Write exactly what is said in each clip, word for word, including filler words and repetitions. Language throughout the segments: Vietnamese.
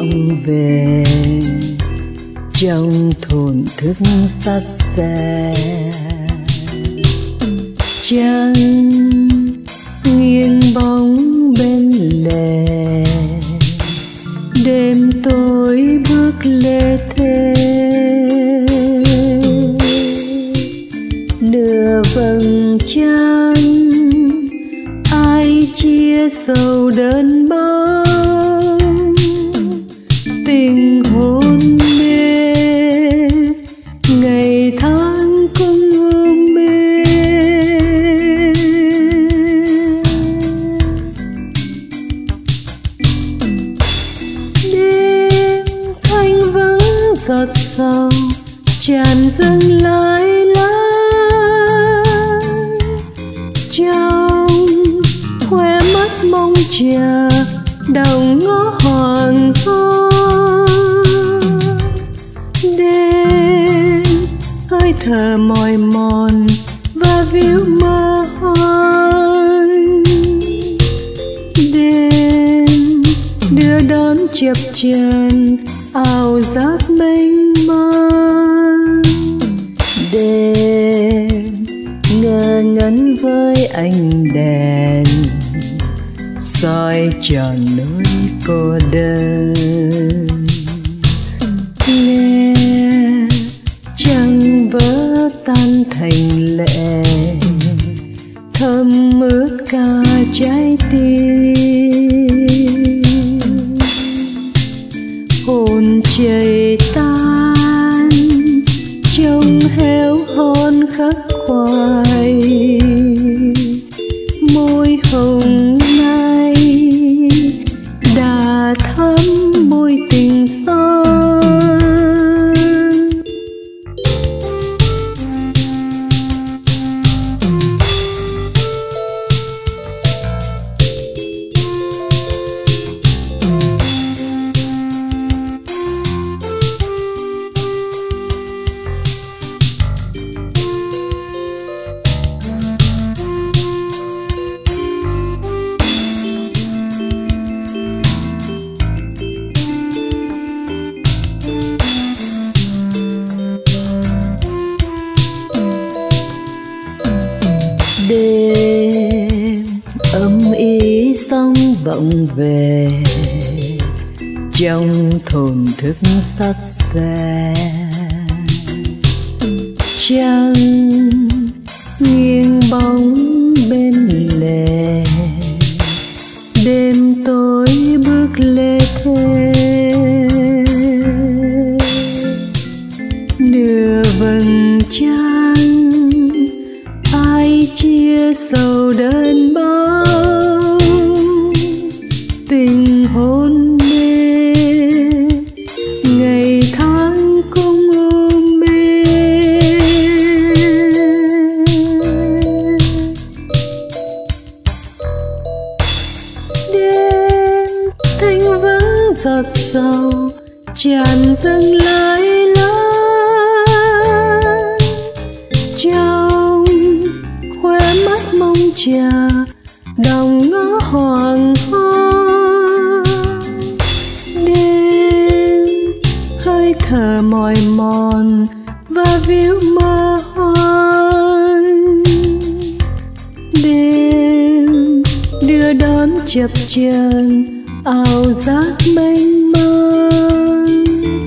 vọng về trong thổn thức sắt xe. Trăng nghiêng bóng bên lề, đêm tối bước lê thê. Nửa vầng trăng ai chia sầu đơn bóng, tình hôn mê ngày tháng cũng u mê. Đêm thanh vắng giọt sầu tràn dâng lái lái, trong khoe mắt mong chờ đồng ngõ hoàng hôn. Đêm hơi thở mỏi mòn và víu mơ hoang. Đêm đưa đón chập chờn ảo giác mênh mang. Đêm ngơ ngẩn với ánh đèn soi tròn nỗi cô đơn. Nghe trăng vỡ tan thành lệ, thấm ướt cả trái tim. Hồn chảy tan trông héo hon khắc khoải, môi hồng nay đã thắm môi tình son. Đêm âm ý sóng vọng về trong thổn thức sắt xe. Trăng nghiêng bóng bên lề, đêm tối bước lê thê. Nửa vầng trăng ai chia sầu đơn bóng, tình hôn mê ngày tháng cũng u mê. Đêm thanh vắng giọt sầu tràn dâng lái lái, trong khoe mắt mong chờ đồng ngõ hoàng hôn. Đêm hơi thở mỏi mòn và víu mơ hoang. Đêm đưa đón chập chờn ảo giác mênh mang.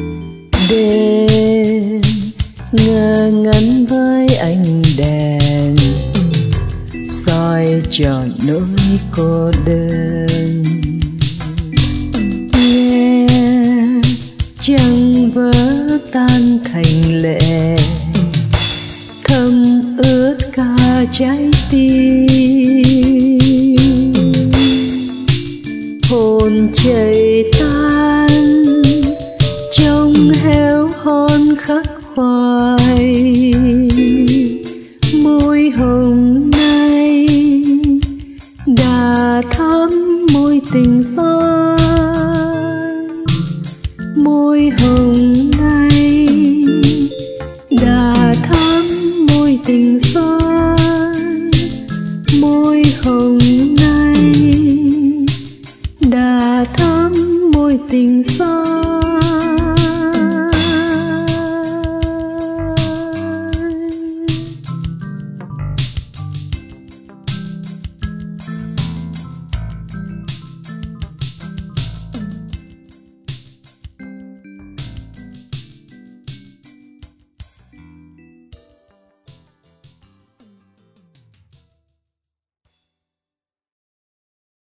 Đêm ngơ ngẩn với ánh đèn soi tròn nỗi cô đơn. Nghe trăng vỡ tan thành lệ, thấm ướt cả trái tim. Hồn chảy tan trông héo hon khắc khoải, môi hồng nay đã thắm môi tình son. Môi hồng nay đã thắm môi tình son. Môi hồng nay đã thắm môi tình xa.